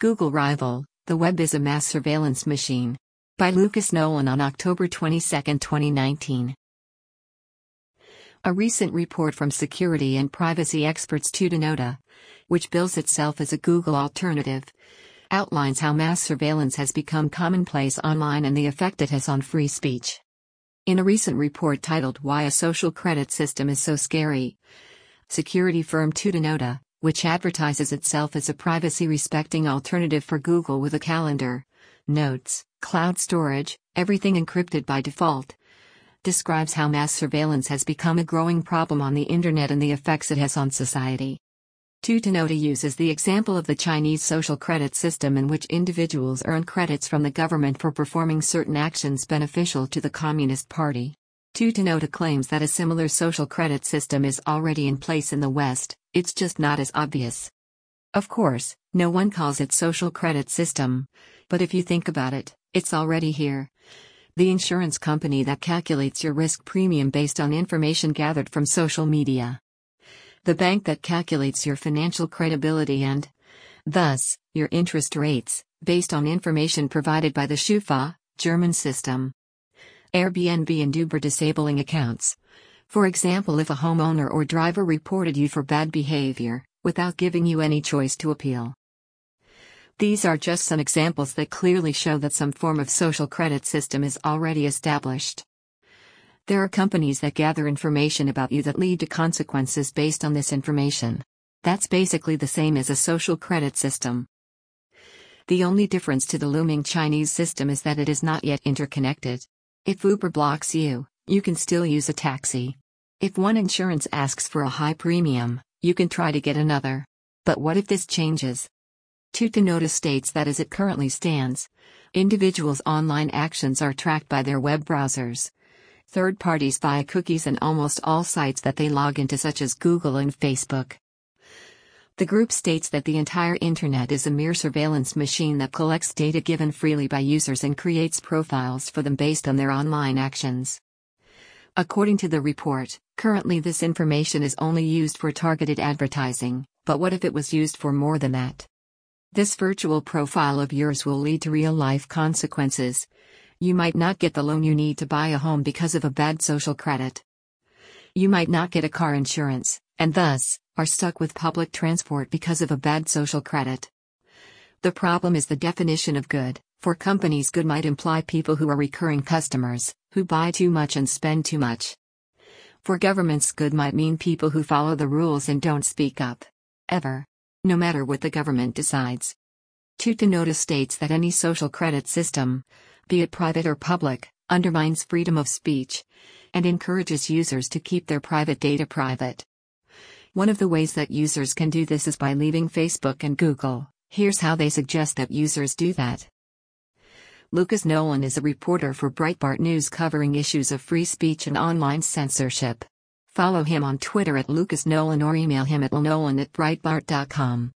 Google rival, the web is a mass surveillance machine. By Lucas Nolan on October 22, 2019. A recent report from security and privacy experts Tutanota, which bills itself as a Google alternative, outlines how mass surveillance has become commonplace online and the effect it has on free speech. In a recent report titled Why a Social Credit System is So Scary, security firm Tutanota, which advertises itself as a privacy-respecting alternative for Google with a calendar, notes, cloud storage, everything encrypted by default, describes how mass surveillance has become a growing problem on the internet and the effects it has on society. Tutanota uses the example of the Chinese social credit system in which individuals earn credits from the government for performing certain actions beneficial to the Communist Party. Tutanota claims that a similar social credit system is already in place in the West, it's just not as obvious. Of course, no one calls it social credit system, but if you think about it, it's already here. The insurance company that calculates your risk premium based on information gathered from social media. The bank that calculates your financial credibility and, thus, your interest rates, based on information provided by the Schufa, German system. Airbnb and Uber disabling accounts. For example, if a homeowner or driver reported you for bad behavior, without giving you any choice to appeal. These are just some examples that clearly show that some form of social credit system is already established. There are companies that gather information about you that lead to consequences based on this information. That's basically the same as a social credit system. The only difference to the looming Chinese system is that it is not yet interconnected. If Uber blocks you, you can still use a taxi. If one insurance asks for a high premium, you can try to get another. But what if this changes? Tutanota states that as it currently stands, individuals' online actions are tracked by their web browsers, third parties via cookies, and almost all sites that they log into, such as Google and Facebook. The group states that the entire internet is a mere surveillance machine that collects data given freely by users and creates profiles for them based on their online actions. According to the report, currently this information is only used for targeted advertising, but what if it was used for more than that? This virtual profile of yours will lead to real-life consequences. You might not get the loan you need to buy a home because of a bad social credit. You might not get a car insurance, and thus, are stuck with public transport because of a bad social credit. The problem is the definition of good. For companies, good might imply people who are recurring customers, who buy too much and spend too much. For governments, good might mean people who follow the rules and don't speak up. Ever. No matter what the government decides. Tutanota states that any social credit system, be it private or public, undermines freedom of speech, and encourages users to keep their private data private. One of the ways that users can do this is by leaving Facebook and Google. Here's how they suggest that users do that. Lucas Nolan is a reporter for Breitbart News covering issues of free speech and online censorship. Follow him on Twitter at Lucas Nolan or email him at lnolan@breitbart.com.